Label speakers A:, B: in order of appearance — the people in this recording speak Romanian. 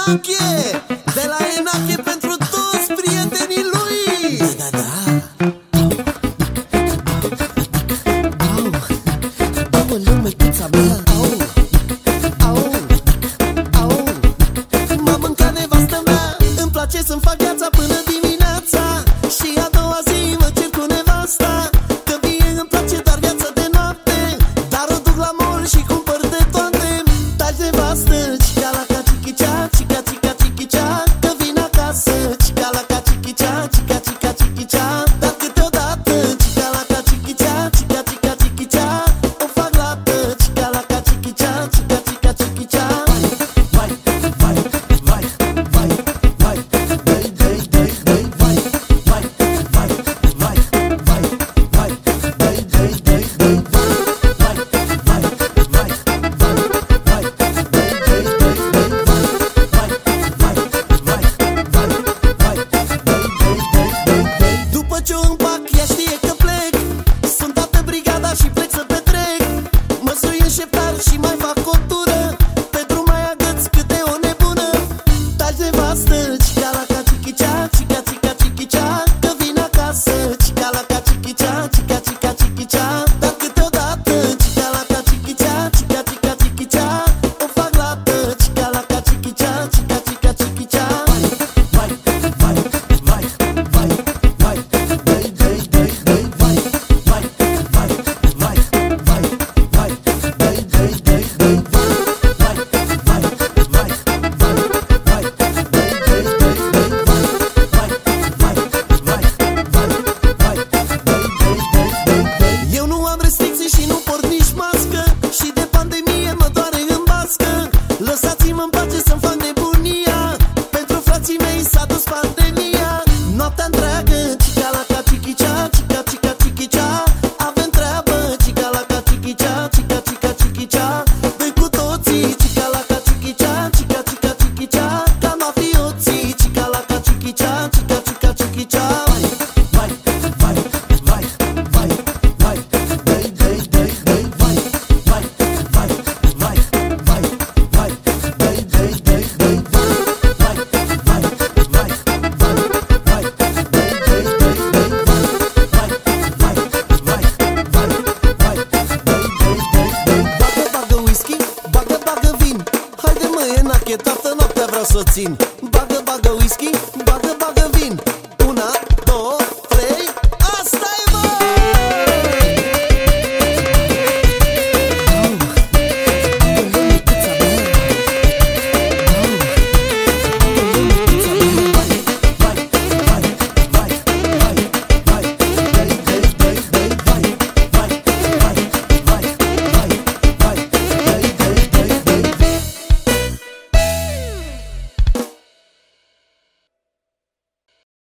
A: Enache, de la Enache pentru toți prietenii lui. Da, da, da. Au, lume, pizza mea. Au, m-a mâncat nevastă mea. Îmi place să-mi fac viața până dimineața și a doua zi mă cer cu nevasta, că mie îmi place doar viața de noapte, dar o duc la mall și cumpăr de toate. Taci nevastă, cica la ca cichicea, cica cica cichicea, că vin acasă, cica la ca cichicea, cica cica cichicea. Dar câteodată, cica la ca cichicea, cica cica cichicea, o fac lată, cica la ca cichicea, cica cica cichicea. Vai, vai, vai, vai, vai, vai, dai, dai, dai, vai, vai, vai, vai, vai, vai, dai, dai, dai, dai, vai, vai, vai, vai, vai, vai, dai, dai, dai, dai, vai, vai, vai. După ce o împac, ea știe că plec, sunt dată brigada și plec să petrec. Mă sui în șeptar și mai fac o tură, pe drum mai agăț câte o nebună. Taci nevastă, cica la ca cichicea, cica cica cichicea, că vin acasă, cica la ca cichicea, cica cica cichicea. Dar câteodată, cica la ca cichicea, cica cica cichicea, o fac lată, cica la ca cichicea, cica cica cichicea. Vai, vai, vai, vai, vai, dai, dai, dai, dai, vai, vai, vai, vai, vai, vai, dai, dai, dai, dai, vai, vai, vai, vai, vai, vai, dai, dai, dai, dai, vai, vai, vai, vai, vai, vai, dai, dai, dai, dai. Eu nu am restricții și nu port nici mască și de pandemie mă doare în bască. Lăsați-mă în pace să-mi fac nebunia, pentru frații mei s-a dus pandemia. Noaptea întreagă, cica la ca cichicea, cica cica cichicea, avem treabă, cica la ca cichicea, cica cica cichicea. Doi cu toții, cica la ca cichicea, cica cica cichicea, ca mafioții, cica la ca cichicea, cica cica cichicea. Vai, vai, vai, vai, vai, dai, dai, dai, dai, vai, vai, vai, vai, vai, vai, dai, dai, dai, dai, vai, vai, vai, vai, vai, vai, dai, dai, dai, dai, vai, vai, vai, vai, vai, vai, dai, dai, dai, dai. Bagă, bagă whisky, bagă, bagă vin, haide mă, Enache, toată noaptea vreau să țin.